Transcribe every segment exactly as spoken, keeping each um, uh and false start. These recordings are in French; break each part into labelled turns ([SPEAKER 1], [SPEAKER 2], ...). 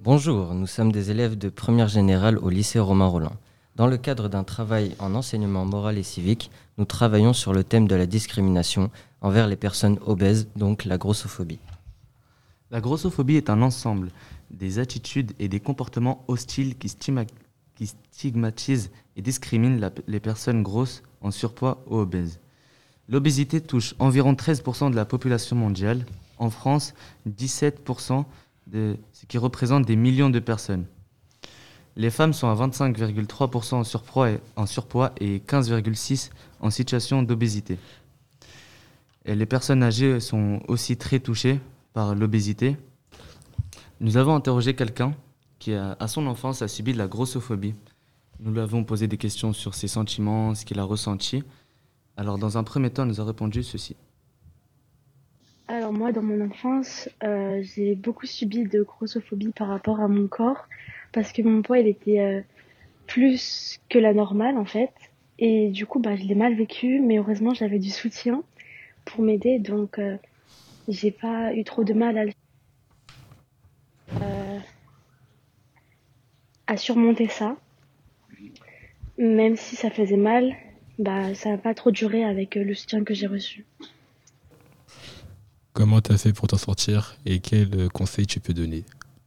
[SPEAKER 1] Bonjour, nous sommes des élèves de première générale au lycée Romain Rolland. Dans le cadre d'un travail en enseignement moral et civique, nous travaillons sur le thème de la discrimination envers les personnes obèses, donc la grossophobie.
[SPEAKER 2] La grossophobie est un ensemble des attitudes et des comportements hostiles qui, stima- qui stigmatisent et discriminent la- les personnes grosses, en surpoids ou obèses. L'obésité touche environ treize pour cent de la population mondiale. En France, dix-sept pour cent, de, ce qui représente des millions de personnes. Les femmes sont à vingt-cinq virgule trois pour cent en surpoids et, en surpoids et quinze virgule six pour cent en situation d'obésité. Et les personnes âgées sont aussi très touchées par l'obésité. Nous avons interrogé quelqu'un qui, a, à son enfance, a subi de la grossophobie. Nous lui avons posé des questions sur ses sentiments, ce qu'il a ressenti. Alors, dans un premier temps, il nous a répondu ceci.
[SPEAKER 3] Alors moi, dans mon enfance, euh, j'ai beaucoup subi de grossophobie par rapport à mon corps, parce que mon poids, il était euh, plus que la normale, en fait. Et du coup, bah, je l'ai mal vécu, mais heureusement, j'avais du soutien pour m'aider, donc euh, j'ai pas eu trop de mal à, le- euh, à surmonter ça. Même si ça faisait mal, bah, ça n'a pas trop duré avec euh, le soutien que j'ai reçu.
[SPEAKER 4] Comment tu as fait pour t'en sortir et quels conseils tu peux donner?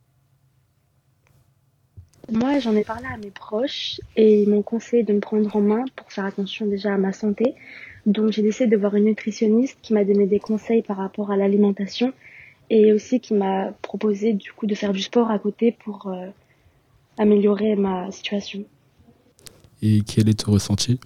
[SPEAKER 3] Moi, j'en ai parlé à mes proches et ils m'ont conseillé de me prendre en main pour faire attention déjà à ma santé. Donc, j'ai décidé de voir une nutritionniste qui m'a donné des conseils par rapport à l'alimentation et aussi qui m'a proposé du coup de faire du sport à côté pour euh, améliorer ma situation.
[SPEAKER 4] Et quel est ton ressenti?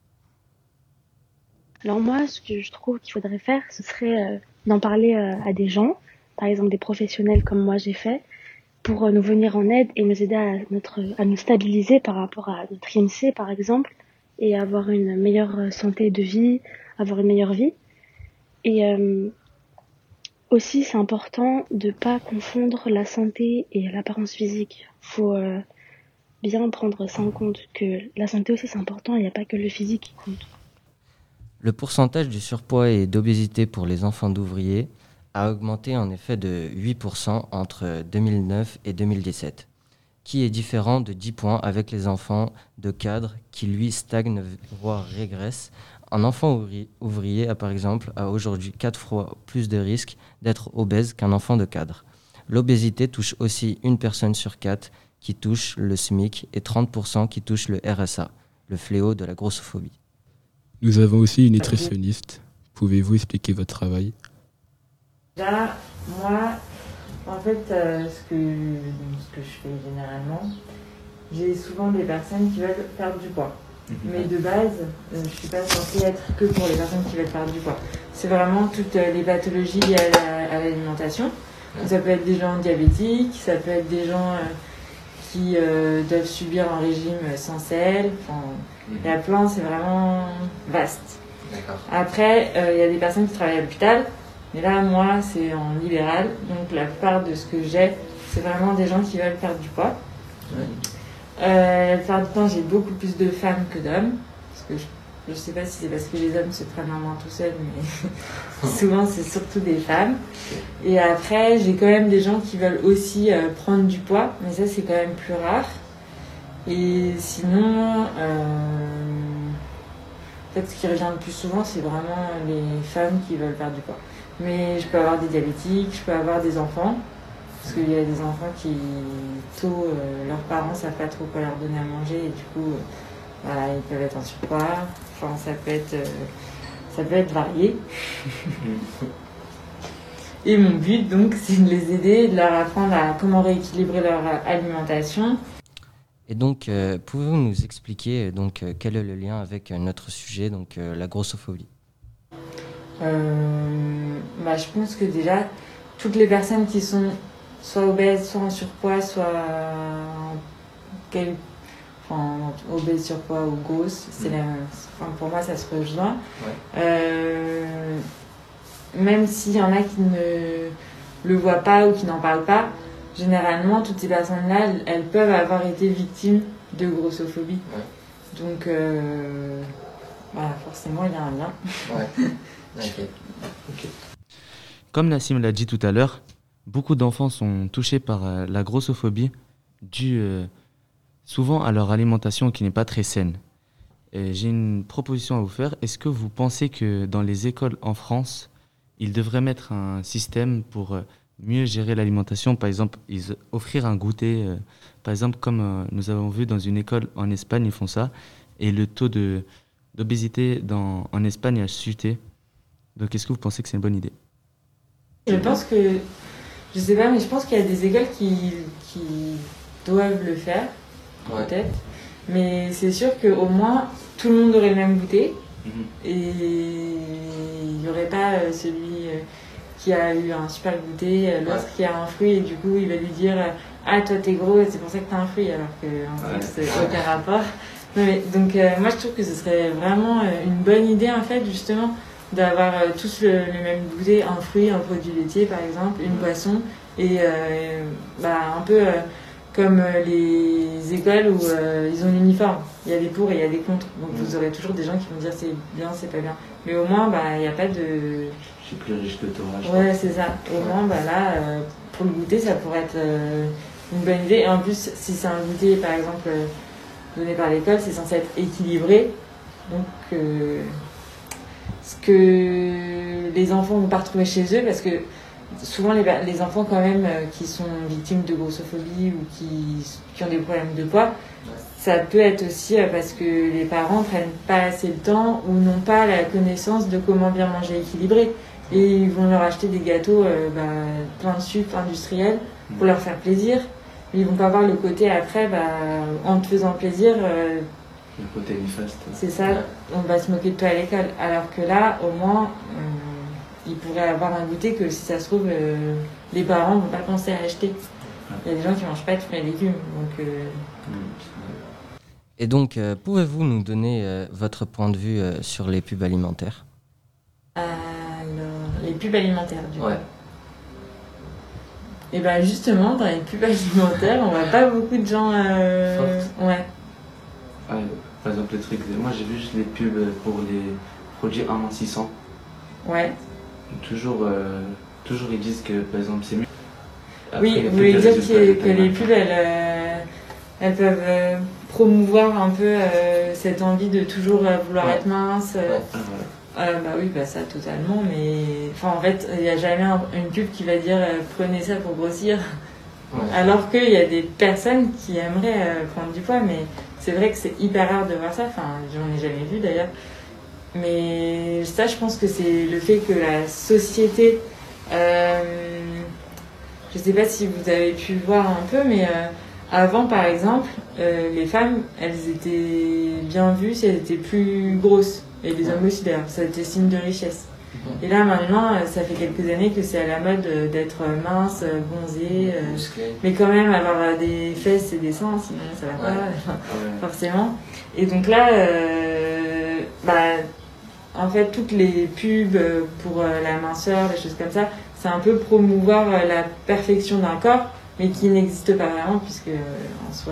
[SPEAKER 3] Alors moi, ce que je trouve qu'il faudrait faire, ce serait euh, d'en parler euh, à des gens, par exemple des professionnels comme moi j'ai fait, pour euh, nous venir en aide et nous aider à, notre, à nous stabiliser par rapport à notre I M C par exemple, et avoir une meilleure euh, santé de vie, avoir une meilleure vie. Et euh, aussi, c'est important de pas confondre la santé et l'apparence physique. Faut euh, bien prendre ça en compte, que la santé aussi c'est important, il n'y a pas que le physique qui compte.
[SPEAKER 1] Le pourcentage du surpoids et d'obésité pour les enfants d'ouvriers a augmenté en effet de huit pour cent entre deux mille neuf et deux mille dix-sept, qui est différent de dix points avec les enfants de cadres qui lui stagnent voire régressent. Un enfant ouvri- ouvrier a par exemple a aujourd'hui quatre fois plus de risques d'être obèse qu'un enfant de cadre. L'obésité touche aussi une personne sur quatre qui touche le SMIC et trente pour cent qui touchent le R S A, le fléau de la grossophobie.
[SPEAKER 4] Nous avons aussi une nutritionniste. Pouvez-vous expliquer votre travail?
[SPEAKER 5] Là, moi, en fait, euh, ce, que, ce que je fais généralement, j'ai souvent des personnes qui veulent perdre du poids. Mais de base, euh, je ne suis pas censée être que pour les personnes qui veulent perdre du poids. C'est vraiment toutes euh, les pathologies liées à, la, à l'alimentation. Donc, ça peut être des gens diabétiques, ça peut être des gens euh, qui euh, doivent subir un régime sans sel. Enfin, il y a plein, c'est vraiment vaste.
[SPEAKER 6] D'accord.
[SPEAKER 5] Après, il euh, y a des personnes qui travaillent à l'hôpital. Mais là, moi, c'est en libéral. Donc, la plupart de ce que j'ai, c'est vraiment des gens qui veulent perdre du poids.
[SPEAKER 6] Ouais.
[SPEAKER 5] Euh, la plupart du temps, j'ai beaucoup plus de femmes que d'hommes. Parce que je ne sais pas si c'est parce que les hommes se prennent en main tout seuls, mais souvent, c'est surtout des femmes. Et après, j'ai quand même des gens qui veulent aussi euh, prendre du poids. Mais ça, c'est quand même plus rare. Et sinon, euh, peut-être ce qui revient le plus souvent, c'est vraiment les femmes qui veulent perdre du poids. Mais je peux avoir des diabétiques, je peux avoir des enfants, parce qu'il y a des enfants qui, tôt, euh, leurs parents ne savent pas trop quoi leur donner à manger, et du coup, euh, voilà, ils peuvent être en surpoids. Enfin, ça peut être, euh, ça peut être varié. Et mon but, donc, c'est de les aider, de leur apprendre à comment rééquilibrer leur alimentation.
[SPEAKER 1] Et donc, euh, pouvez-vous nous expliquer donc, euh, quel est le lien avec euh, notre sujet, donc euh, la grossophobie?
[SPEAKER 5] Euh, bah, je pense que déjà, toutes les personnes qui sont soit obèses, soit en surpoids, soit en quel, enfin, obèses, surpoids ou grosses, c'est la, enfin, pour moi ça se rejoint.
[SPEAKER 6] Ouais.
[SPEAKER 5] Euh, même s'il y en a qui ne le voient pas ou qui n'en parlent pas, généralement toutes ces personnes-là, elles, elles peuvent avoir été victimes de grossophobie.
[SPEAKER 6] Ouais.
[SPEAKER 5] Donc, euh, bah, forcément, il y a un lien.
[SPEAKER 6] Ouais. Okay. Okay.
[SPEAKER 2] Comme Nassim l'a dit tout à l'heure, beaucoup d'enfants sont touchés par euh, la grossophobie due euh, souvent à leur alimentation qui n'est pas très saine. Et j'ai une proposition à vous faire. Est-ce que vous pensez que dans les écoles en France, ils devraient mettre un système pour euh, mieux gérer l'alimentation, par exemple, ils, offrir un goûter, euh, par exemple, comme euh, nous avons vu dans une école en Espagne, ils font ça, et le taux de, d'obésité dans, en Espagne a chuté. Donc, est-ce que vous pensez que c'est une bonne idée?
[SPEAKER 5] Je pense que, je sais pas, mais je pense qu'il y a des écoles qui, qui doivent le faire,
[SPEAKER 1] Ouais.
[SPEAKER 5] peut-être. Mais c'est sûr qu'au moins, tout le monde aurait le même goûter.
[SPEAKER 2] Mhm.
[SPEAKER 5] Et il n'y aurait pas euh, celui euh, qui a eu un super goûter, euh, l'autre
[SPEAKER 1] Ouais.
[SPEAKER 5] qui a un fruit, et du coup, il va lui dire euh, ah, toi, t'es gros, et c'est pour ça que t'as un fruit, alors qu'en
[SPEAKER 1] Ouais.
[SPEAKER 5] fait, c'est aucun rapport. Non, mais, donc, euh, moi, je trouve que ce serait vraiment euh, une bonne idée, en fait, justement, d'avoir euh, tous le, le même goûter, un fruit, un produit laitier, par exemple, une
[SPEAKER 1] Ouais.
[SPEAKER 5] boisson, et euh, bah, un peu. Euh, comme euh, les écoles où euh, ils ont l'uniforme. Il y a des pour et il y a des contre. Donc vous aurez toujours des gens qui vont dire c'est bien, c'est pas bien. Mais au moins, bah, il n'y a pas de...
[SPEAKER 2] Je suis plus riche que toi.
[SPEAKER 5] Ouais, c'est ça. Au moins, bah, là, euh, pour le goûter, ça pourrait être euh, une bonne idée. Et en plus, si c'est un goûter, par exemple, euh, donné par l'école, c'est censé être équilibré. Donc, euh, ce que les enfants vont pas retrouver chez eux, parce que souvent les, les enfants quand même euh, qui sont victimes de grossophobie ou qui, qui ont des problèmes de poids, ça peut être aussi euh, parce que les parents prennent pas assez le temps ou n'ont pas la connaissance de comment bien manger équilibré. Et ils vont leur acheter des gâteaux euh, bah, plein de sucre industriel pour leur faire plaisir. Mais ils vont pas voir le côté après, bah, en te faisant plaisir, euh,
[SPEAKER 2] Le côté néfaste.
[SPEAKER 5] c'est ça,
[SPEAKER 1] Ouais.
[SPEAKER 5] on va se moquer de toi à l'école. Alors que là, au moins, euh, ils pourraient avoir un goûter que si ça se trouve, euh, les parents vont pas penser à acheter. Il y a des gens qui mangent pas de fruits et légumes. Donc, euh,
[SPEAKER 1] Et donc, euh, pouvez-vous nous donner euh, votre point de vue euh, sur les pubs alimentaires?
[SPEAKER 5] alors, les pubs alimentaires, du coup.
[SPEAKER 1] Ouais.
[SPEAKER 5] Et ben justement, dans les pubs alimentaires, on voit pas beaucoup de gens. Euh...
[SPEAKER 2] Fortes.
[SPEAKER 5] Ouais.
[SPEAKER 2] Ah, par exemple, les trucs. Moi, j'ai vu juste les pubs pour les produits amincissants.
[SPEAKER 5] Ouais.
[SPEAKER 2] Toujours, euh, toujours ils disent que, par exemple, c'est mieux. Après,
[SPEAKER 5] Oui,
[SPEAKER 2] il y a
[SPEAKER 5] vous
[SPEAKER 2] plus
[SPEAKER 5] voulez
[SPEAKER 2] de
[SPEAKER 5] dire
[SPEAKER 2] résultats
[SPEAKER 5] que,
[SPEAKER 2] de
[SPEAKER 5] que
[SPEAKER 2] taille
[SPEAKER 5] les
[SPEAKER 2] machin.
[SPEAKER 5] pubs, elles, euh, elles peuvent euh, promouvoir un peu euh, cette envie de toujours euh, vouloir
[SPEAKER 1] Ouais.
[SPEAKER 5] être mince. euh.
[SPEAKER 1] Ouais.
[SPEAKER 2] Ah, voilà.
[SPEAKER 5] Euh, bah oui, bah ça totalement, mais enfin en fait, il n'y a jamais un- une pub qui va dire euh, prenez ça pour grossir,
[SPEAKER 1] Ouais.
[SPEAKER 5] alors qu'il y a des personnes qui aimeraient euh, prendre du poids, mais c'est vrai que c'est hyper rare de voir ça, enfin j'en ai jamais vu d'ailleurs. Mais ça, je pense que c'est le fait que la société, euh, je sais pas si vous avez pu voir un peu, mais euh, avant par exemple, euh, les femmes, elles étaient bien vues si elles étaient plus grosses. Et les hommes aussi d'ailleurs, ça a été signe de richesse. Et là maintenant, euh, ça fait quelques années que c'est à la mode euh, d'être mince, euh, bronzé, euh,
[SPEAKER 1] Musclé.
[SPEAKER 5] mais quand même avoir euh, des fesses et des seins, sinon ça va pas,
[SPEAKER 1] Ouais.
[SPEAKER 5] enfin,
[SPEAKER 2] Ah ouais.
[SPEAKER 5] forcément. Et donc là, euh, bah, en fait, toutes les pubs euh, pour euh, la minceur, des choses comme ça, c'est un peu promouvoir euh, la perfection d'un corps, mais qui n'existe pas vraiment, puisque euh, en soi,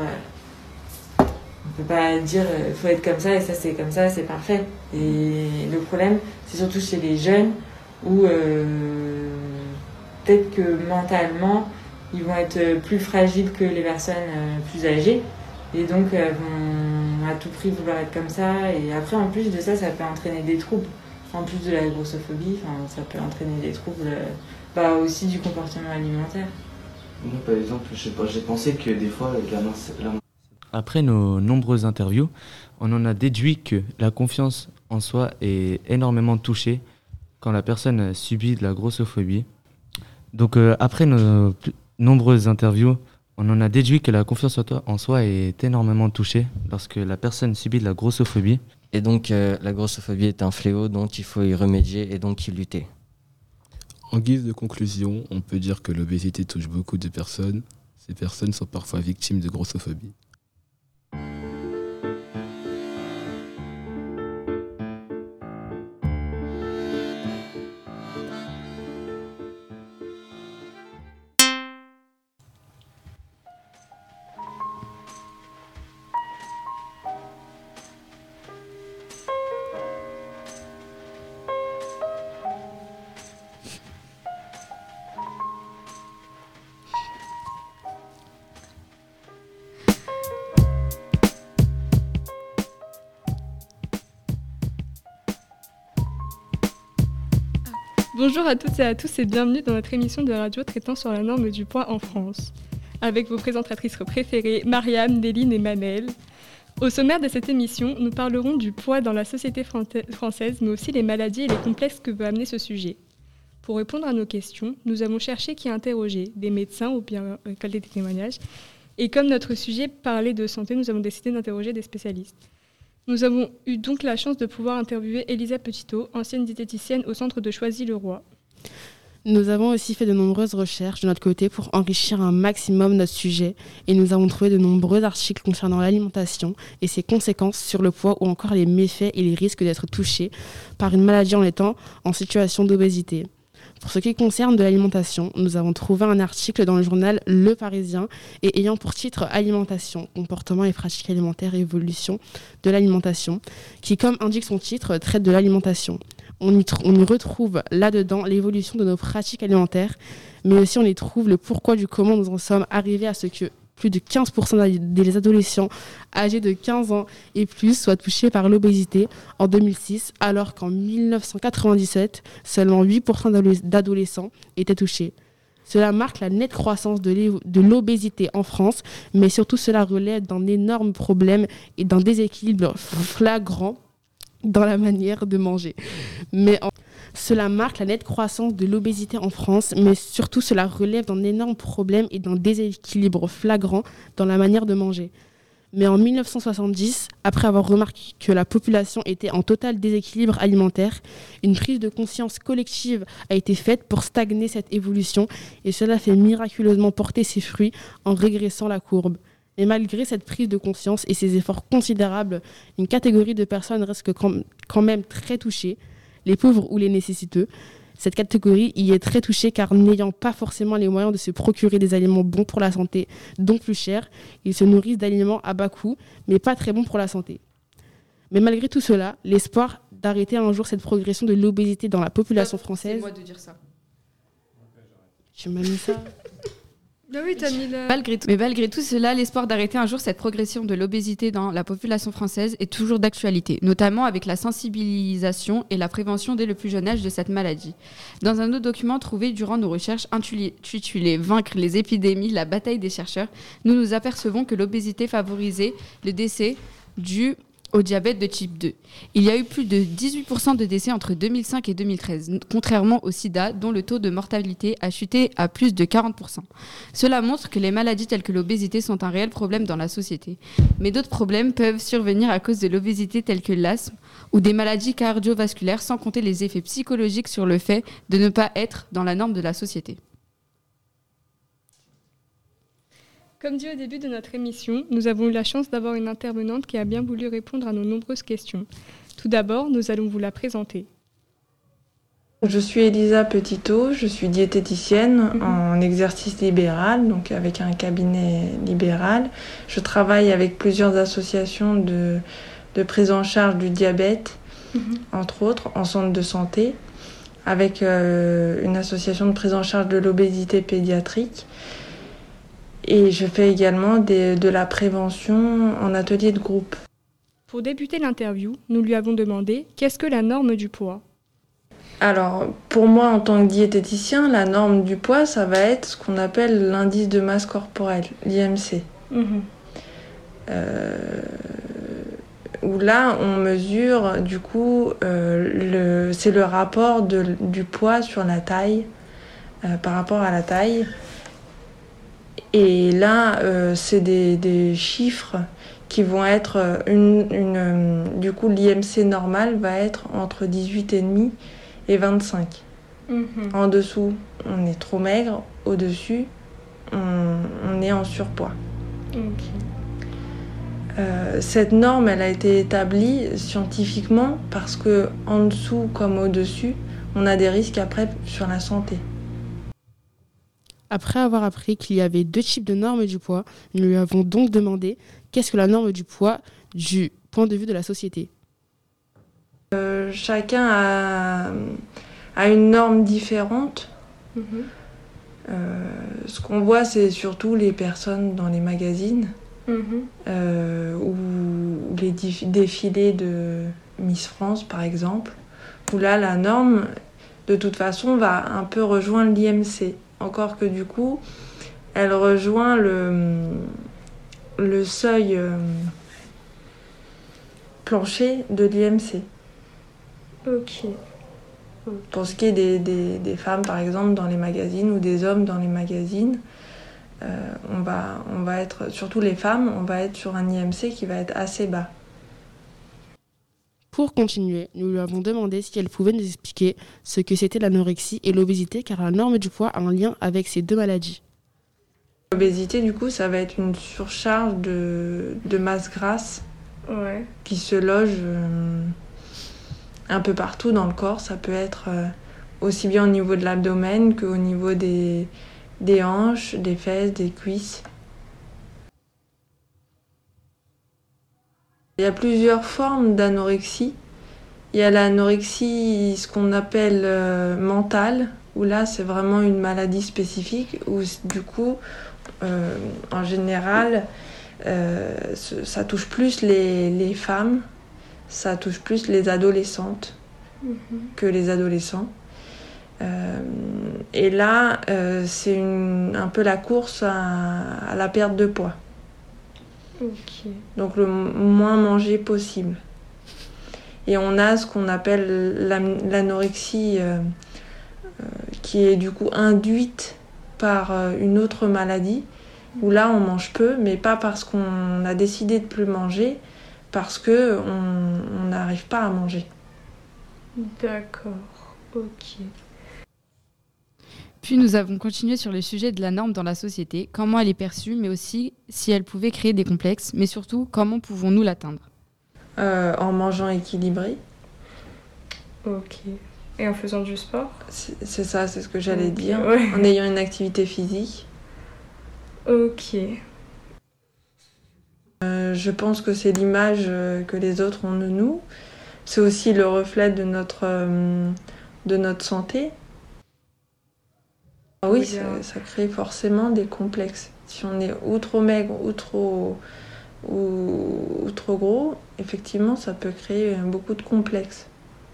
[SPEAKER 5] on peut pas dire euh, faut être comme ça et ça c'est comme ça, c'est parfait. Et le problème, c'est surtout chez les jeunes où euh, peut-être que mentalement, ils vont être plus fragiles que les personnes euh, plus âgées et donc euh, vont à tout prix vouloir être comme ça. Et après, en plus de ça, ça peut entraîner des troubles. En plus de la grossophobie, enfin, ça peut entraîner des troubles euh, bah, aussi du comportement alimentaire.
[SPEAKER 2] Moi, par exemple, je sais pas, j'ai pensé que des fois, la mince- la Après nos nombreuses interviews, on en a déduit que la confiance en soi est énormément touchée quand la personne subit de la grossophobie. Donc euh, après nos plus- nombreuses interviews, on en a déduit que la confiance en toi- en soi est énormément touchée lorsque la personne subit de la grossophobie.
[SPEAKER 1] Et donc, euh, la grossophobie est un fléau, donc il faut y remédier et donc y lutter.
[SPEAKER 4] En guise de conclusion, on peut dire que l'obésité touche beaucoup de personnes. Ces personnes sont parfois victimes de grossophobie.
[SPEAKER 6] Bonjour à toutes et à tous et bienvenue dans notre émission de radio traitant sur la norme du poids en France. Avec vos présentatrices préférées, Mariam, Néline et Manel. Au sommaire de cette émission, nous parlerons du poids dans la société française, mais aussi les maladies et les complexes que peut amener ce sujet. Pour répondre à nos questions, nous avons cherché qui interroger, des médecins ou bien récolter des témoignages. Et comme notre sujet parlait de santé, nous avons décidé d'interroger des spécialistes. Nous avons eu donc la chance de pouvoir interviewer Elisa Petitot, ancienne diététicienne au centre de Choisy-le-Roi.
[SPEAKER 7] Nous avons aussi fait de nombreuses recherches de notre côté pour enrichir un maximum notre sujet et nous avons trouvé de nombreux articles concernant l'alimentation et ses conséquences sur le poids ou encore les méfaits et les risques d'être touché par une maladie en étant en situation d'obésité. Pour ce qui concerne de l'alimentation, nous avons trouvé un article dans le journal Le Parisien et ayant pour titre « Alimentation, comportement et pratiques alimentaires et évolution de l'alimentation » qui, comme indique son titre, traite de l'alimentation. On y, tr- on y retrouve là-dedans l'évolution de nos pratiques alimentaires, mais aussi on y trouve le pourquoi du comment nous en sommes arrivés à ce que plus de quinze pour cent des adolescents âgés de quinze ans et plus soient touchés par l'obésité en deux mille six, alors qu'en dix-neuf cent quatre-vingt-dix-sept, seulement huit pour cent d'adolescents étaient touchés. Cela marque la nette croissance de l'obésité en France, mais surtout cela relève d'un énorme problème et d'un déséquilibre flagrant dans la manière de manger. Mais en... Cela marque la nette croissance de l'obésité en France, mais surtout cela relève d'un énorme problème et d'un déséquilibre flagrant dans la manière de manger. Mais en dix-neuf cent soixante-dix, après avoir remarqué que la population était en total déséquilibre alimentaire, une prise de conscience collective a été faite pour stagner cette évolution et cela fait miraculeusement porter ses fruits en régressant la courbe. Et malgré cette prise de conscience et ces efforts considérables, une catégorie de personnes reste quand même très touchée, les pauvres ou les nécessiteux. Cette catégorie y est très touchée car n'ayant pas forcément les moyens de se procurer des aliments bons pour la santé, donc plus chers, ils se nourrissent d'aliments à bas coût, mais pas très bons pour la santé. Mais malgré tout cela, l'espoir d'arrêter un jour cette progression de l'obésité dans la population française...
[SPEAKER 8] C'est moi de dire ça.
[SPEAKER 7] Tu m'as mis ça.
[SPEAKER 6] Ah oui, t'as mis le...
[SPEAKER 8] malgré tout, mais malgré tout cela, l'espoir d'arrêter un jour cette progression de l'obésité dans la population française est toujours d'actualité, notamment avec la sensibilisation et la prévention dès le plus jeune âge de cette maladie. Dans un autre document trouvé durant nos recherches intitulé « Vaincre les épidémies, la bataille des chercheurs », nous nous apercevons que l'obésité favorisait le décès dû au diabète de type deux. Il y a eu plus de dix-huit pour cent de décès entre deux mille cinq et deux mille treize, contrairement au sida, dont le taux de mortalité a chuté à plus de quarante pour cent. Cela montre que les maladies telles que l'obésité sont un réel problème dans la société. Mais d'autres problèmes peuvent survenir à cause de l'obésité tels que l'asthme ou des maladies cardiovasculaires, sans compter les effets psychologiques sur le fait de ne pas être dans la norme de la société.
[SPEAKER 6] Comme dit au début de notre émission, nous avons eu la chance d'avoir une intervenante qui a bien voulu répondre à nos nombreuses questions. Tout d'abord, nous allons vous la présenter.
[SPEAKER 5] Je suis Elisa Petitot, je suis diététicienne mmh. en exercice libéral, donc avec un cabinet libéral. Je travaille avec plusieurs associations de, de prise en charge du diabète, mmh. entre autres, en centre de santé, avec euh, une association de prise en charge de l'obésité pédiatrique. Et je fais également des, de la prévention en atelier de groupe.
[SPEAKER 6] Pour débuter l'interview, nous lui avons demandé « Qu'est-ce que la norme du poids ?»
[SPEAKER 5] Alors, pour moi, en tant que diététicien, la norme du poids, ça va être ce qu'on appelle l'indice de masse corporelle, l'I M C. Mmh. Euh, où là, on mesure, du coup, euh, le, c'est le rapport de, du poids sur la taille, euh, par rapport à la taille. Et là, euh, c'est des, des chiffres qui vont être, une, une, du coup, l'I M C normal va être entre dix-huit virgule cinq et vingt-cinq. Mmh. En dessous, on est trop maigre. Au-dessus, on, on est en surpoids. Okay. Euh, cette norme, elle a été établie scientifiquement parce que en dessous comme au-dessus, on a des risques après sur la santé.
[SPEAKER 7] Après avoir appris qu'il y avait deux types de normes du poids, nous lui avons donc demandé qu'est-ce que la norme du poids du point de vue de la société.
[SPEAKER 5] Euh, chacun a, a une norme différente. Mmh. Euh, ce qu'on voit, c'est surtout les personnes dans les magazines mmh. euh, ou les défilés de Miss France, par exemple, où là, la norme, de toute façon, va un peu rejoindre l'I M C. Encore que du coup, elle rejoint le, le seuil euh, plancher de l'I M C.
[SPEAKER 3] Ok.
[SPEAKER 5] Pour ce qui est des, des, des femmes, par exemple, dans les magazines, ou des hommes dans les magazines, euh, on, va, on va être, surtout les femmes, on va être sur un I M C qui va être assez bas.
[SPEAKER 7] Pour continuer, nous lui avons demandé si elle pouvait nous expliquer ce que c'était l'anorexie et l'obésité, car la norme du poids a un lien avec ces deux maladies.
[SPEAKER 5] L'obésité, du coup, ça va être une surcharge de, de masse grasse
[SPEAKER 3] Ouais.
[SPEAKER 5] qui se loge euh, un peu partout dans le corps. Ça peut être euh, aussi bien au niveau de l'abdomen qu'au niveau des, des hanches, des fesses, des cuisses. Il y a plusieurs formes d'anorexie. Il y a l'anorexie, ce qu'on appelle euh, mentale, où là c'est vraiment une maladie spécifique, où du coup, euh, en général, euh, ça touche plus les, les femmes, ça touche plus les adolescentes mmh. que les adolescents. Euh, et là, euh, c'est une, un peu la course à, à la perte de poids.
[SPEAKER 3] Okay.
[SPEAKER 5] Donc le moins manger possible. Et on a ce qu'on appelle l'anorexie euh, euh, qui est du coup induite par euh, une autre maladie, où là on mange peu, mais pas parce qu'on a décidé de plus manger, parce que on n'arrive pas à manger.
[SPEAKER 3] D'accord, ok.
[SPEAKER 8] Puis nous avons continué sur le sujet de la norme dans la société, comment elle est perçue, mais aussi si elle pouvait créer des complexes, mais surtout comment pouvons-nous l'atteindre.
[SPEAKER 5] euh, En mangeant équilibré.
[SPEAKER 3] Ok. Et en faisant du sport ?
[SPEAKER 5] C'est, c'est ça, c'est ce que j'allais okay, dire.
[SPEAKER 3] Ouais.
[SPEAKER 5] En ayant une activité physique.
[SPEAKER 3] Ok.
[SPEAKER 5] Euh, je pense que c'est l'image que les autres ont de nous. C'est aussi le reflet de notre, euh, de notre santé. Oui, ça, ça crée forcément des complexes. Si on est ou trop maigre ou trop, ou, ou trop gros, effectivement, ça peut créer beaucoup de complexes.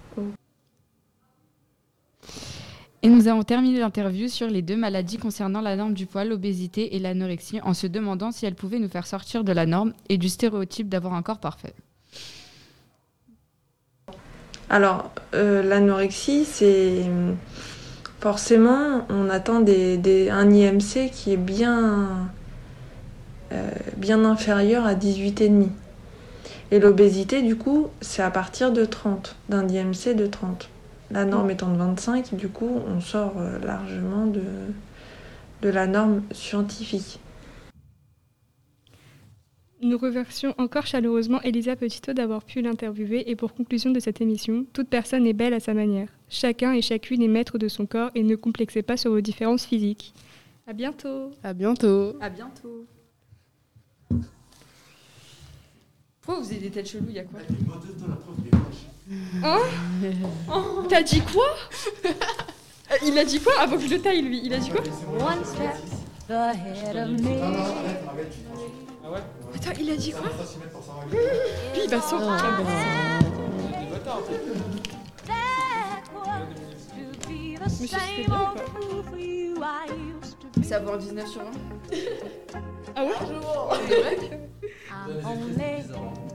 [SPEAKER 8] Et nous avons terminé l'interview sur les deux maladies concernant la norme du poids, l'obésité et l'anorexie, en se demandant si elles pouvaient nous faire sortir de la norme et du stéréotype d'avoir un corps parfait.
[SPEAKER 5] Alors, euh, l'anorexie, c'est... Forcément, on attend des, des, un I M C qui est bien, euh, bien inférieur à dix-huit virgule cinq. Et l'obésité, du coup, c'est à partir de trente, d'un I M C de trente. La norme étant de vingt-cinq, du coup, on sort largement de, de la norme scientifique.
[SPEAKER 6] Nous remercions encore chaleureusement Elisa Petitot d'avoir pu l'interviewer et pour conclusion de cette émission, toute personne est belle à sa manière. Chacun et chacune est maître de son corps et ne complexez pas sur vos différences physiques. À bientôt.
[SPEAKER 7] À bientôt.
[SPEAKER 8] À bientôt. Pourquoi vous avez des têtes cheloues, il y a quoi ?
[SPEAKER 6] Hein oh, t'as dit quoi? Il a dit quoi avant que je le taille, lui? Il a dit quoi?
[SPEAKER 9] One step ahead of me.
[SPEAKER 6] Attends, il a dit quoi? Lui, il va s'en Monsieur, c'était bien ou pas?
[SPEAKER 8] Ça vaut un dix-neuf sur vingt.
[SPEAKER 6] Ah ouais?
[SPEAKER 8] C'est vrai?
[SPEAKER 9] I'm only